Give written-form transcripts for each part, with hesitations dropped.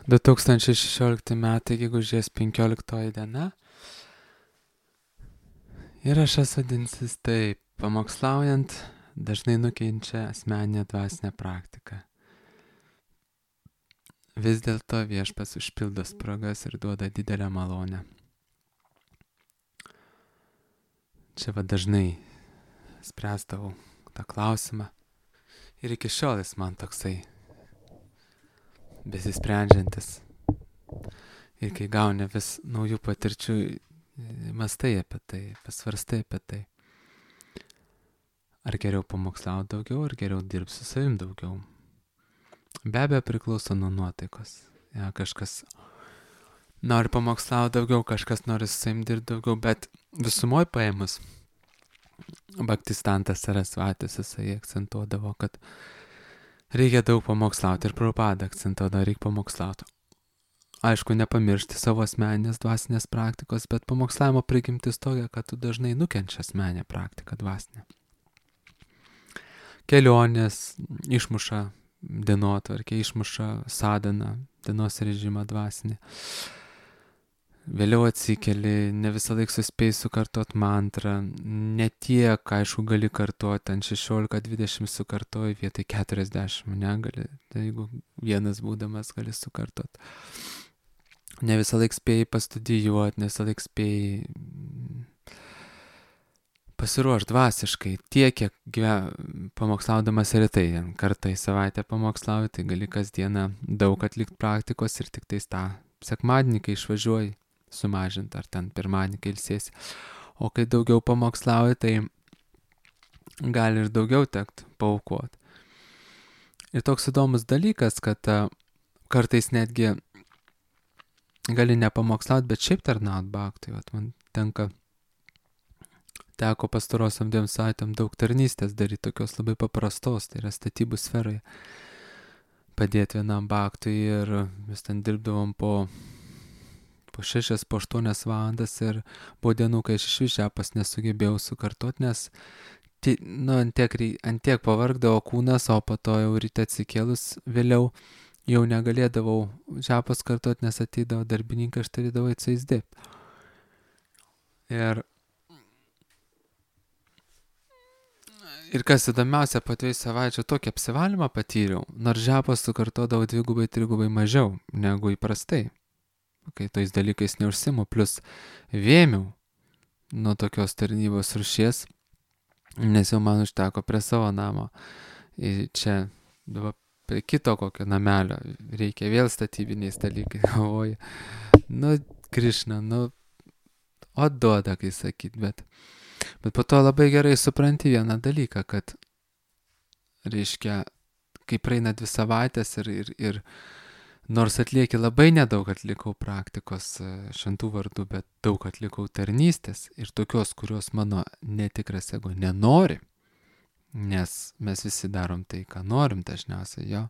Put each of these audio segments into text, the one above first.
2016 metai, gegužės 15 diena. Įrašas vadinsis taip: pamokslaujant dažnai nukenčia asmeninė dvasinė praktika. Vis dėlto Viešpats užpildo spragas ir duoda didelę malonę. Čia dažnai spręsdavau tą klausimą ir iki šiol jis man toksai besisprendžiantis. Ir kai gauni vis naujų patirčių, mąstai apie tai, pasvarstai apie tai. Ar geriau pamokslauti daugiau, ar geriau dirbti su savim daugiau. Be abejo priklauso nuo nuotaikos. Ja, kažkas nori pamokslauti daugiau, kažkas nori su savim dirbti daugiau, bet visumoj paėmus, Bhaktistantas Sarasvatis jisai akcentuodavo, kad reikia daug pamokslauti, ir Prabhupada akcentuodavo, reikia pamokslauti. Aišku, nepamiršti savo asmeninės dvasinės praktikos, bet pamokslavimo prigimtis tokia, kad tu dažnai nukenčia asmeninę praktiką dvasinę. Kelionės išmuša dienotvarkę, išmuša sadhaną, dienos režimą dvasinį. Vėliau atsikeli, ne visą laiką suspėjai sukartot mantrą, ne tiek, aišku, gali kartuoti, ant 16-20 sukartoji vietoj 40, negali, tai jeigu vienas būdamas gali sukartot. Ne visą laiką spėjai pastudijuoti, ne visą laiką spėjai pasiruošti dvasiškai, tiek, kiek pamokslaudamas retai, kartą į savaitę pamokslauji, tai gali kasdieną daug atlikti praktikos ir tik tais tą sekmadienį, kai išvažiuoji, sumažinti, ar ten pirmadienį, kai ilsiesi. O kai daugiau pamokslauji, tai gali ir daugiau tekt paaukoti. Ir toks įdomus dalykas, kad kartais netgi gali nepamokslauti, bet šiaip tarnaut bhaktui. Man teko pastarosiam 2 savaitėm daug tarnystės daryti, tokios labai paprastos, tai yra statybų sferoje. Padėti vienam bhaktui ir mes ten dirbdavom po 6-8 valandas ir buvo dienų, kai aš iš višepas nesugebėjau sukartot, nes ant tiek pavargdavo kūnas, o po to jau ryte atsikėlus vėliau jau negalėdavau žepas kartot, nes ateidavo darbininkai, aš turėdavau eiti su jais dirbti. Ir kas įdomiausia, po 2 savaičių tokį apsivalymą patyriau, nors žepas sukartodavau 2-3 mažiau negu įprastai. Kai tais dalykais neužsimu, plus vėmiau nuo tokios tarnybos rūšies, nes jau man užteko prie savo namo. Ir čia prie kito kokio namelio reikia vėl statybiniais dalykai, galvoju. Krišna, duoda, kai sakyt, bet po to labai gerai supranti vieną dalyką, kad, reiškia, kai praeina 2 savaitės ir nors atlieki labai nedaug atlikau praktikos šventų vardų, bet daug atlikau tarnystės ir tokios, kurios mano netikras ego nenori, nes mes visi darom tai, ką norim dažniausiai, jo.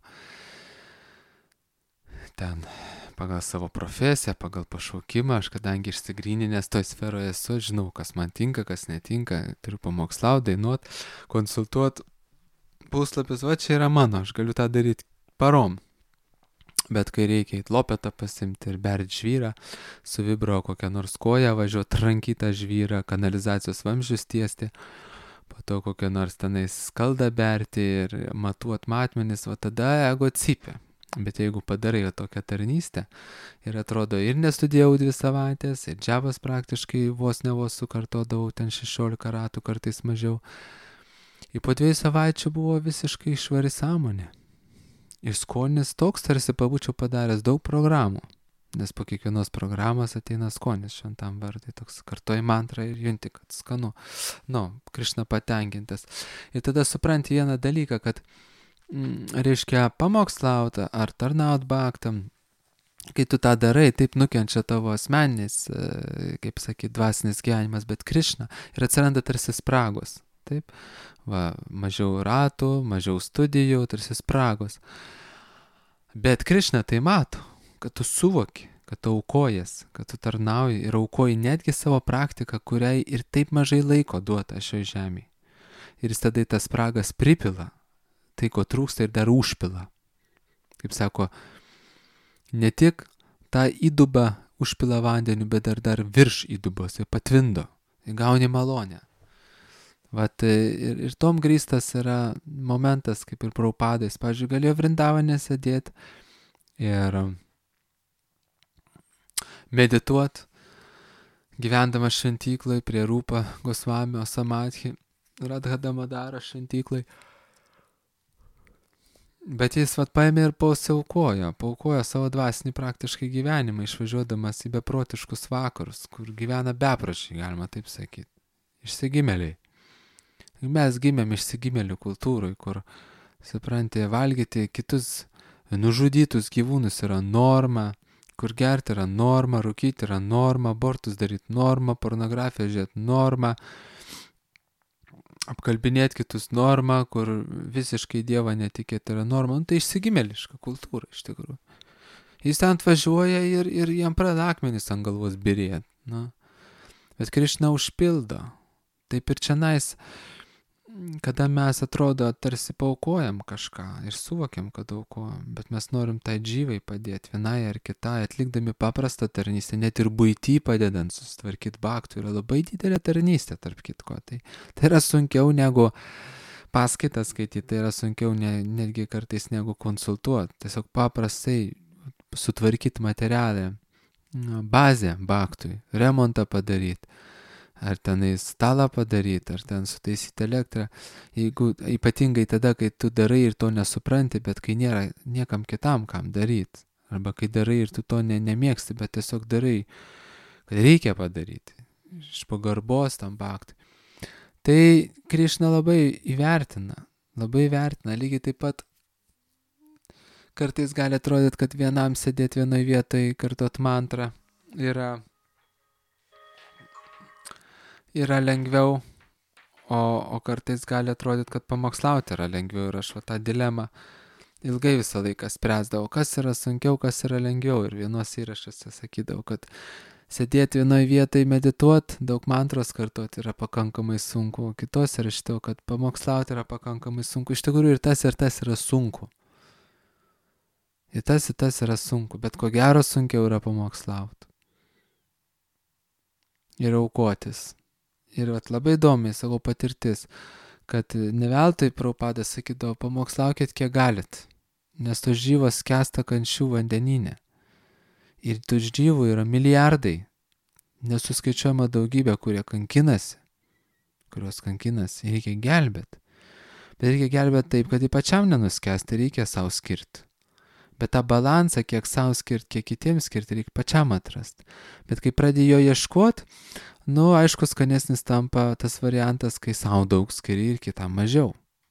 Ten pagal savo profesiją, pagal pašaukimą, aš kadangi išsigryninęs toj sferoje esu, žinau, kas man tinka, kas netinka, turiu pamokslauti, dainuot, konsultuot, puslapius, čia yra mano, aš galiu tą daryti parom. Bet kai reikia į lopetą pasimti ir berti žvyrą, su vibro kokią nors koją važiuoti, trankytą žvyrą, kanalizacijos vamzdžius tiesti, po to kokią nors tenais skaldą berti ir matuot matmenis, tada ego cypia. Bet jeigu padarai tokią tarnystę ir atrodo ir nestudijau 2 savaitės, ir džabas praktiškai vos sukartodavau ten 16 ratų, kartais mažiau, ir po 2 savaičių buvo visiškai švari sąmonė. Ir skonis toks, tarsi pabūčiau padaręs daug programų, nes po kiekvienos programos ateina skonis šventam vardai, toks kartoji mantrą ir junti, kad skanu, Krišna patenkintas. Ir tada supranti vieną dalyką, kad, reiškia, pamokslauti ar tarnaut bhaktam, kai tu tą darai, taip nukenčia tavo asmeninis, kaip sakyt, dvasinis gyvenimas, bet Krišna, ir atsiranda tarsi spragos, taip? Mažiau ratų, mažiau studijų, tarsi spragos. Bet Krišna tai mato, kad tu suvoki, kad tu aukojas, kad tu tarnauji ir aukoji netgi savo praktiką, kuriai ir taip mažai laiko duota šioj žemėje. Ir jis tada į tas spragas pripila, tai ko trūksta ir dar užpila. Kaip sako, ne tik tą įdubą užpila vandeniu, bet dar virš įdubos, ir patvindo, ir gauni malonę. Vat ir tom grįstas yra momentas, kaip ir Prabhupadais. Pavyzdžiui, galėjo Vrindavane sėdėti ir medituot, gyvendamas šventyklai prie Rūpa Gosvamio Samadhi, Radhadamadara šventyklai. Bet jis paėmė ir paaukojo savo dvasinį praktiškai gyvenimą, išvažiuodamas į beprotiškus vakarus, kur gyvena bepročiai, galima taip sakyti. Išsigimėliai. Mes gimėm išsigimėlių kultūrai, kur, supranti, valgyti kitus nužudytus gyvūnus yra norma, kur gerti yra norma, rūkyti yra norma, abortus daryti norma, pornografiją žiūrėti norma, apkalbinėti kitus norma, kur visiškai Dievą netikėti yra norma. Tai išsigimėliška kultūra iš tikrųjų. Jis ten atvažiuoja ir jam pradeda akmenys ant galvos birėti. Bet Krišna užpildo. Taip ir čionais, kada mes atrodo tarsi paaukojam kažką ir suvokiam, kad aukojam, bet mes norim tai džyvai padėti, vienai ar kitai, atlikdami paprastą tarnystę, net ir buity padedant susitvarkyti bhaktų, yra labai didelė tarnystė, tarp kitko. Tai yra sunkiau negu paskaitas skaityti, tai yra sunkiau netgi kartais negu konsultuoti. Tiesiog paprastai sutvarkyti materialę bazę bhaktui, remontą padaryti. Ar tenai stalą padaryti, ar ten sutaisyti elektrą. Jeigu ypatingai tada, kai tu darai ir to nesupranti, bet kai nėra niekam kitam kam daryti. Arba kai darai ir tu to nemėgsti, bet tiesiog darai, kad reikia padaryti. Iš pagarbos tam bhaktui. Tai Krišna labai įvertina. Lygiai taip pat kartais gali atrodyti, kad vienam sėdėti vienoje vietoje, kartot mantrą yra lengviau, o kartais gali atrodyti, kad pamokslauti yra lengviau. Ir aš tą dilemą ilgai visą laiką spręsdavau, kas yra sunkiau, kas yra lengviau. Ir vienos įrašuose sakydavau, kad sėdėti vienoje vietoje, medituoti, daug mantros kartuoti yra pakankamai sunku. Kitos rašydavau, kad pamokslauti yra pakankamai sunku. Iš tikrųjų ir tas yra sunku. Ir tas yra sunku, bet ko gero sunkiau yra pamokslauti. Ir aukotis. Ir labai įdomiai savo patirtis, kad ne veltui Prabhupadas sakydavo, pamokslaukit kiek galit, nes tos žyvos skęsta kančių vandenyne. Ir tų žyvų yra milijardai, nesuskaičiuojama daugybė, kurios kankinasi, reikia gelbėti. Bet reikia gelbėti taip, kad pačiam nenuskęsti, reikia savo skirti. Bet tą balansą, kiek savo skirti, kiek kitiems skirti, reikia pačiam atrasti. Bet kai pradėjo ieškoti, aišku, skanesnis tampa tas variantas, kai savo daug skiri ir kitam mažiau.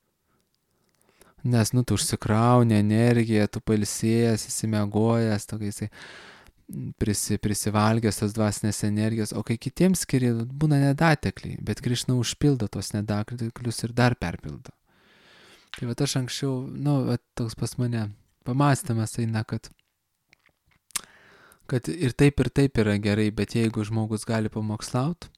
Nes, tu užsikrauni energiją, tu pailsėjęs, įsimiegojęs, tokiai prisivalgęs tos dvasinės energijos, o kai kitiems skiri, būna nedatekliai, bet Krišna užpildo tos nedateklius ir dar perpildo. Tai aš anksčiau, toks pas mane pamastymas eina, kad ir taip yra gerai, bet jeigu žmogus gali pamokslauti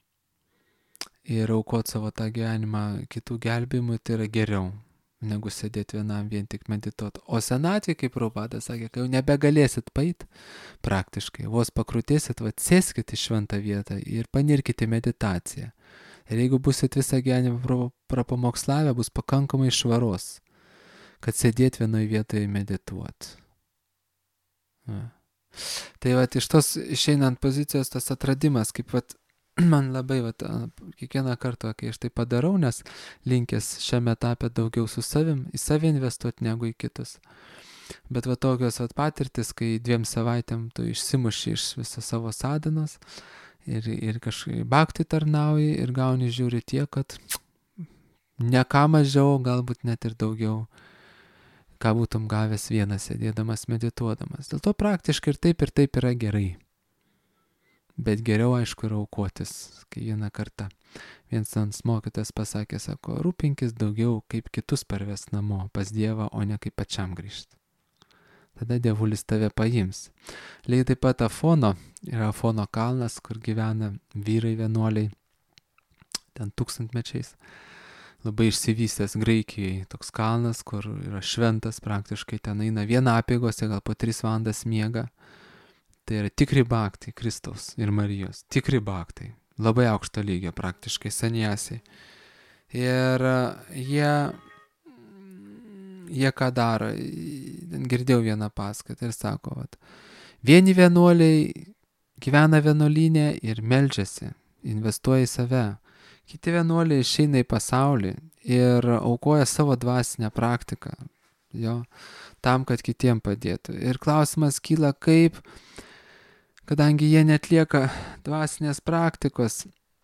ir aukoti savo tą gyvenimą kitų gelbėjimui, tai yra geriau, negu sėdėti vienam vien tik medituoti. O senatvė, kaip Prabhupadas sakė, kai jau nebegalėsit paeit praktiškai, vos pakrutėsit, sėskit į šventą vietą ir panirkite meditaciją. Ir jeigu busit visą gyvenimą prapamokslavę, bus pakankamai švaros, kad sėdėti vienoje vietoje medituoti. Tai iš tos išeinant pozicijos tas atradimas, kaip man labai kiekvieną kartą, kai aš tai padarau, nes linkęs šiame etape daugiau su savim, į savį investuoti negu į kitus. Bet tokios patirtis, kai 2 savaitėm tu išsimuši iš viso savo sadanos ir kažkaip bhakti tarnauji ir gauni žiūri tiek, kad ne ką mažiau, galbūt net ir daugiau, ką būtum gavęs vienas sėdėdamas, medituodamas. Dėl to praktiškai ir taip yra gerai. Bet geriau, aišku, yra aukotis, kai vieną kartą vienas mokytas pasakė, sako, rūpinkis daugiau, kaip kitus parves namo pas Dievą, o ne kaip pačiam grįžti. Tada Dievulis tave paims. Lygiai taip pat yra Afono kalnas, kur gyvena vyrai vienuoliai, ten 1000 mečiais. labai išsivystęs Graikijoje, toks kalnas, kur yra šventas praktiškai, ten eina viena apėgose, gal po 3 valandas miega. Tai yra tikri bhaktai Kristaus ir Marijos, tikri bhaktai, labai aukšto lygio praktiškai saniasiai. Ir jie ką daro, girdėjau vieną paskaitą ir sako, vat, vieni vienuoliai gyvena vienuolyne ir meldžiasi, investuoja į save. Kiti vienuoliai išeina į pasaulį ir aukoja savo dvasinę praktiką, jo, tam, kad kitiem padėtų. Ir klausimas kyla, kaip, kadangi jie netlieka dvasinės praktikos,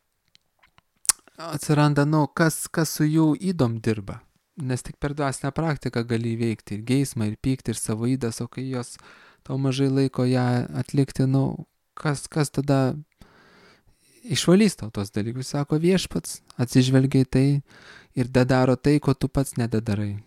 atsiranda, kas su jų ydom dirba. Nes tik per dvasinę praktiką gali įveikti ir geismą, ir pyktį, ir savo ydas, o kai jos tau mažai laiko ją atlikti, kas tada išvalys tau tos dalykus, sako Viešpats, atsižvelgia į tai ir daro tai, ko tu pats nedadarai.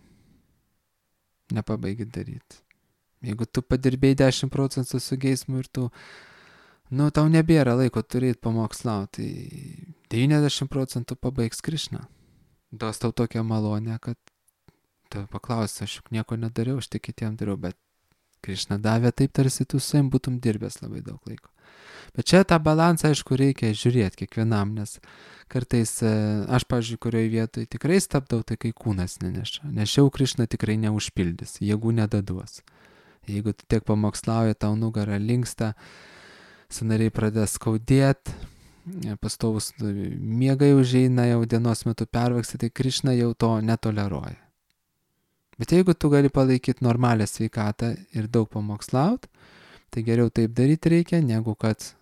Nepabaigi daryti. Jeigu tu padirbėjai 10% su geismu ir tu, tau nebėra laiko turėti pamokslauti, tai 90% pabaigs Krišna. Duos tau tokią malonę, kad tu paklausi, aš juk nieko nedariau, aš tik kitiem dariau, bet Krišna davė taip, tarsi tu su jam būtum dirbęs labai daug laiko. Bet čia tą balansą, aišku, reikia žiūrėti kiekvienam, nes kartais aš, pavyzdžiui, kurioje vietoje tikrai stabdau, tai kai kūnas neneša. Nešiau Krišna tikrai neužpildys, jėgų nedaduos. Jeigu tu tiek pamokslauji, tau nugarą linksta, sąnariai pradės skaudėti, pastovus miegai užeina, jau dienos metu pervargsti, tai Krišna jau to netoleruoja. Bet jeigu tu gali palaikyti normalią sveikatą ir daug pamokslauti, tai geriau taip daryti reikia, negu kad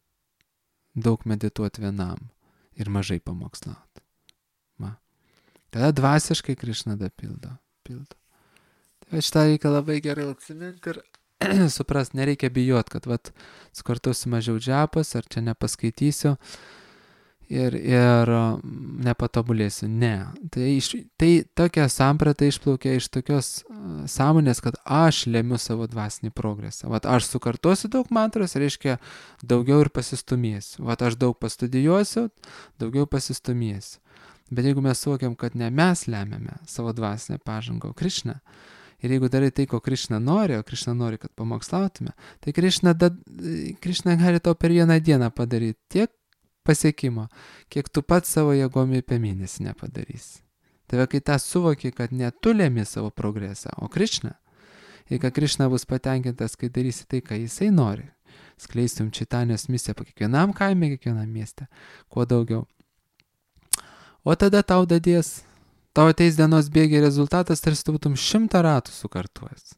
daug medituoti vienam ir mažai pamokslauti. Tada dvasiškai Krišna pildo. Tai šitą reikia labai gerai atsiminti ir suprast, nereikia bijot, kad skartuosiu mažiau džapas, ar čia nepaskaitysiu ir nepatobulėsiu. Ne. Tai tokia samprata išplaukia iš tokios sąmonės, kad aš lemiu savo dvasinį progresą. Aš sukartosiu daug mantros, reiškia daugiau ir pasistumėsiu. Aš daug pastudijuosiu, daugiau pasistumėsiu. Bet jeigu mes suvokiam, kad ne mes lemiame savo dvasinę pažangą, o Krišna, ir jeigu darai tai, ko Krišna nori, o Krišna nori, kad pamokslautume, tai Krišna gali tau per vieną dieną padaryti tiek pasiekimo, kiek tu pats savo jėgomi per mėnesį nepadarysi. Tai kai tą suvoki, kad ne tu lemi savo progresą, o Krišna, ir kad Krišna bus patenkintas, kai darysi tai, ką jisai nori, skleistum Čaitanijos misiją po kiekvienam kaime, kiekvienam mieste, kuo daugiau. O tada tau dadės, tau ateis dienos bėgiai rezultatas, tarsi tu būtum 100 ratų sukartuojęs.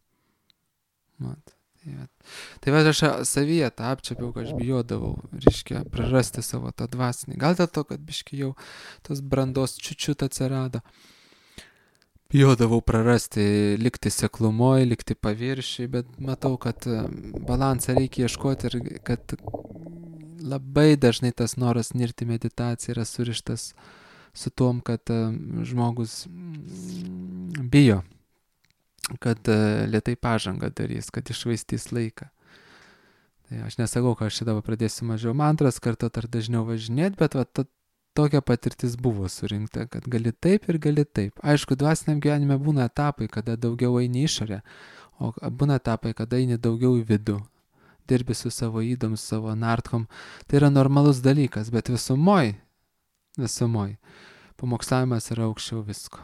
Tai aš savyje tą apčiapiau, kad aš bijodavau, reiškia, prarasti savo tą dvasinį. Gal dėl to, kad biški jau tos brandos čiučiut atsirado. Bijodavau prarasti, likti seklumoje, likti paviršiai, bet matau, kad balansą reikia ieškoti ir kad labai dažnai tas noras nirti meditaciją yra surištas su tom, kad žmogus bijo, kad lėtai pažangą darys, kad išvaistys laiką. Tai aš nesakau, kad aš čia dabar pradėsiu mažiau mantras kartot ar dažniau važinėti, bet tokia patirtis buvo surinkta, kad gali taip ir gali taip. Aišku, dvasiniam gyvenime būna etapai, kada daugiau eini išorę, o būna etapai, kada eini daugiau į vidų. Dirbi su savo ydom, su savo nartkom. Tai yra normalus dalykas, bet visumoj, pamokslavimas yra aukščiau visko.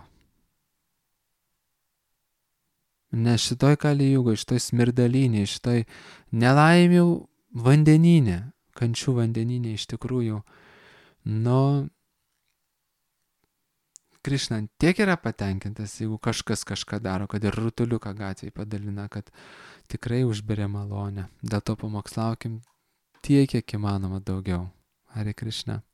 Nes šitoj Kali-Jugoj, šitoj smirdalynė, šitoj nelaimių vandeninė, kančių vandeninė iš tikrųjų, Krišna tiek yra patenkintas, jeigu kažkas kažką daro, kad ir rutuliuką gatvėje padalina, kad tikrai užberia malonę. Dėl to pamokslaukim tiek, kiek įmanoma daugiau. Hare Krišna.